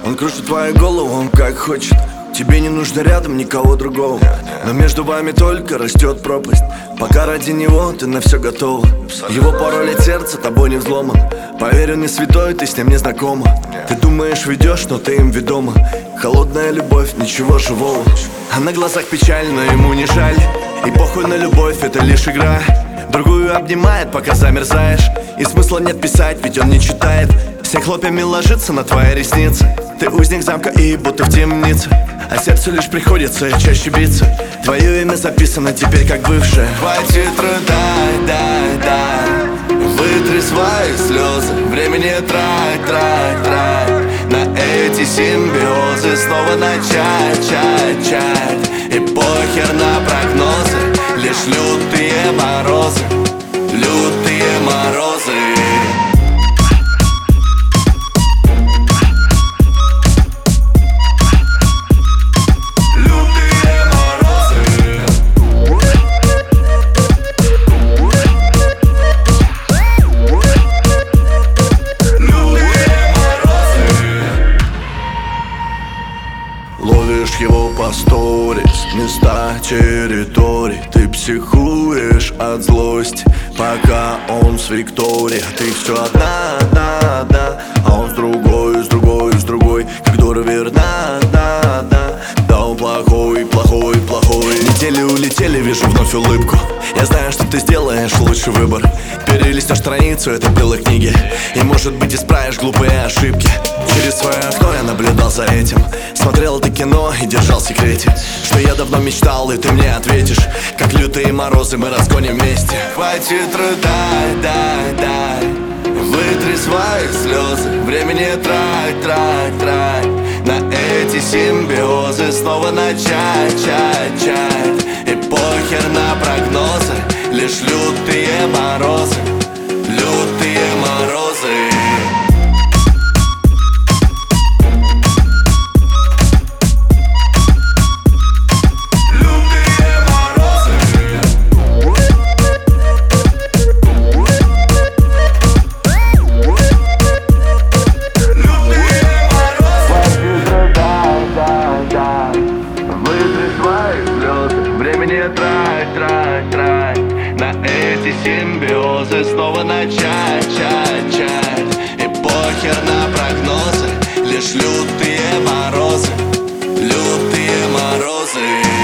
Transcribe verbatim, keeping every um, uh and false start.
Он кружит твою голову, он как хочет. Тебе не нужно рядом никого другого, но между вами только растет пропасть. Пока ради него ты на все готова. Его пароль от сердца тобой не взломан. Поверь, он не святой, ты с ним не знакома. Ты думаешь, ведешь, но ты им ведома. Холодная любовь, ничего живого. А на глазах печаль, но ему не жаль. И похуй на любовь, это лишь игра. Другую обнимает, пока замерзаешь. И смысла нет писать, ведь он не читает. Снег хлопьями ложится на твои ресницы. Ты узник замка и будто в темнице. А сердцу лишь приходится чаще биться. Твое имя записано теперь как бывшее. Хватит рыдать, дай, дай. Вытри свои слезы. Времени трать, трать, трать. На эти симбиозы снова начать, чать, чать. И похер на прогнозы. Лишь лютые морозы. Лютые морозы. Ловишь его по сторис, места, территорий. Ты психуешь от злости, пока он с Викторией. Ты все одна, одна, одна, а он с другой, с другой, с другой. Как дура верна, да, да. Да он плохой, плохой, плохой. Недели улетели, вижу вновь улыбку. Я знаю, что ты сделаешь лучший выбор. Перелистнешь страницу этой белой книги и, может быть, исправишь глупые ошибки. Через свое окно я наблюдал за этим. Смотрел это кино и держал в секрете, что я давно мечтал, и ты мне ответишь. Как лютые морозы мы разгоним вместе. Хватит рыдать, дай, дай. Вытри свои слезы. Времени трать, трать, трать. На эти симбиозы снова начать, чать, чать. И похер на прогнозы. Лишь лютые морозы. Лютые морозы. Времени трать, трать, трать. На эти симбиозы снова начать, чать, чать. И похер на прогнозы. Лишь лютые морозы. Лютые морозы.